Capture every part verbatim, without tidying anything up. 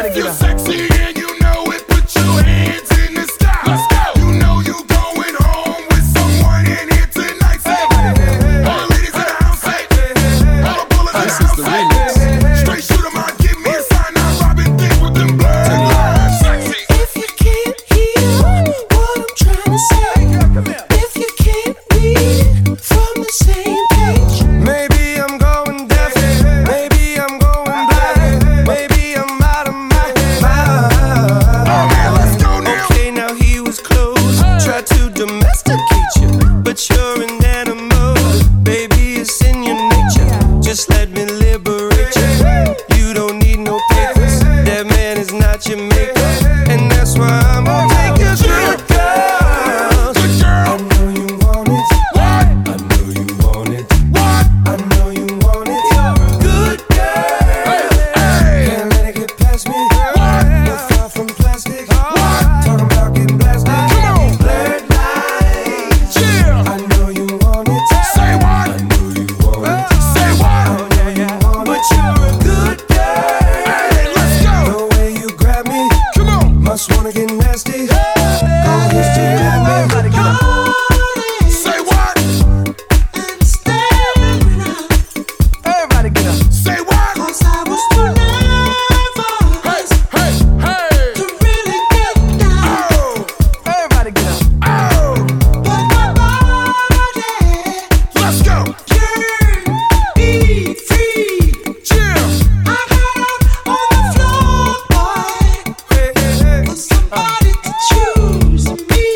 Everybody If get you're up. sexy and you know it, put your hands in the sky. Let's go. You know you going home with someone in here tonight. Say, all the ladies in the house, say, all the bullets in the This house, is the say, remix. straight shooter man, give me a sign. I'm robbing things with them blurred lines. Sexy. If you can't hear what I'm trying to say, if you can't read from the same page, Maybe I'm going deaf, maybe I'm going blind, maybe I'm out of my mind. Okay, let's go now. Okay, now he was close, tried to domesticate you, but you're an animal, baby, it's in your nature. Just let me liberate you. You don't need no papers, that man is not your maker, and that's why I'm gonna take you to the girl. Good I girl. know you want it. What? I know you want it. What? I know you want it. You're a good girl. Hey. Can't let it get past me. What? You're far from plastic. What? Talking about getting blasted. Come on. Blurred lines. Yeah. I know you want it. Say what? I know you want it. Say what? I know you want it. But you're a good girl. Hey, let's go. The way you grab me, Come on. must wanna get nasty. Go ahead, stick at me. Everybody get up. Say what? and staring around, Everybody get up. Say what? 'cause I was too nervous Hey, hey, hey. to really get down. Oh, Everybody get up. oh. But my body Let's go. yearned to be free. Yeah. I got out on the floor, boy, for somebody to choose me.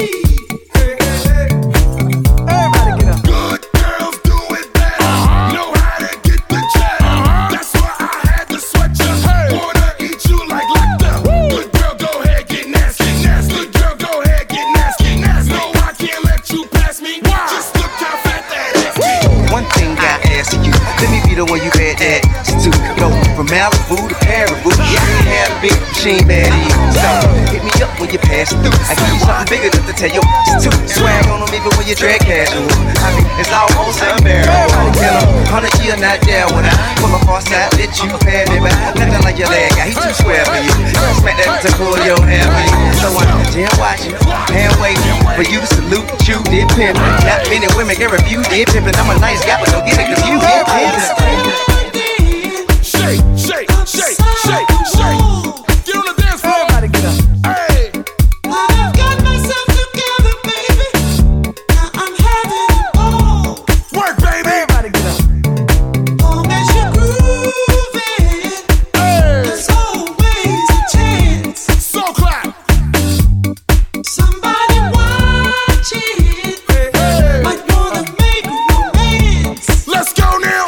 Everybody get up. Good girls do it better. Know how to get the cheddar. That's why I had to sweat you. Wanna eat you like lecter. Good girl, go ahead, get nasty. nasty. Good girl, go ahead, get nasty. nasty. No, I can't let you pass me. Just look how fat that ass is. One thing I ask you, let me be the one you had asked to go from Malibu to Paribu. Yeah, I had a big machine bad in you. So hit me up when you pass through. I give you something bigger than to tell you to swag on them even when you drag casual. I mean, it's almost unbearable. You know, hundred year not there when I pull up on side, let you pay me back. Nothing like your leg guy, he too square for you. Smack that to pull your hair for you. So I'm just watching, hand waiting for you to salute you did pimpin'. Not many women can refuse did pimpin'. I'm a nice guy, but don't get it 'cause you did pimpin'. Shake, shake, shake, shake, shake. Get on the dance floor. Everybody get up. Hey. I've got myself together, baby. Now I'm having a ball. Work, baby. Everybody get up. Long as you're grooving, Hey. there's always a chance. So clap. Somebody watching Hey. might wanna make romance. Let's go now.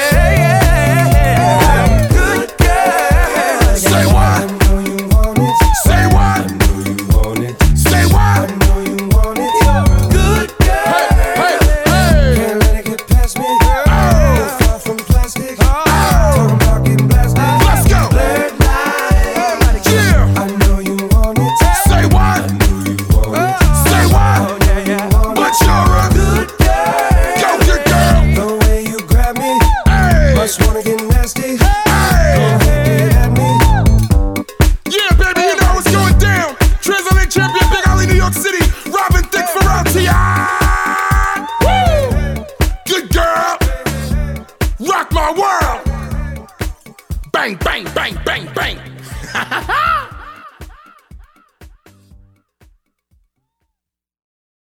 Good girl. Say I what? know you want it. Say what? I know you want it. Say I what? know you want it. You're a good girl. Hey, hey. Can't let it get past me. You're far from plastic. Talking about getting blasted. Let's go. Blurred lines. Yeah. I know you want it. Say what? I know you want it. Say what? But you're a Good girl. go good girl. The way you grab me, Hey. must wanna get nasty. Hey. Get at me. Yeah, baby, you know what's going down. Translate champion, Big Alley, New York City. Robin Thicke, Pharrell, T I Woo! Good girl. Rock my world. Bang, bang, bang, bang, bang.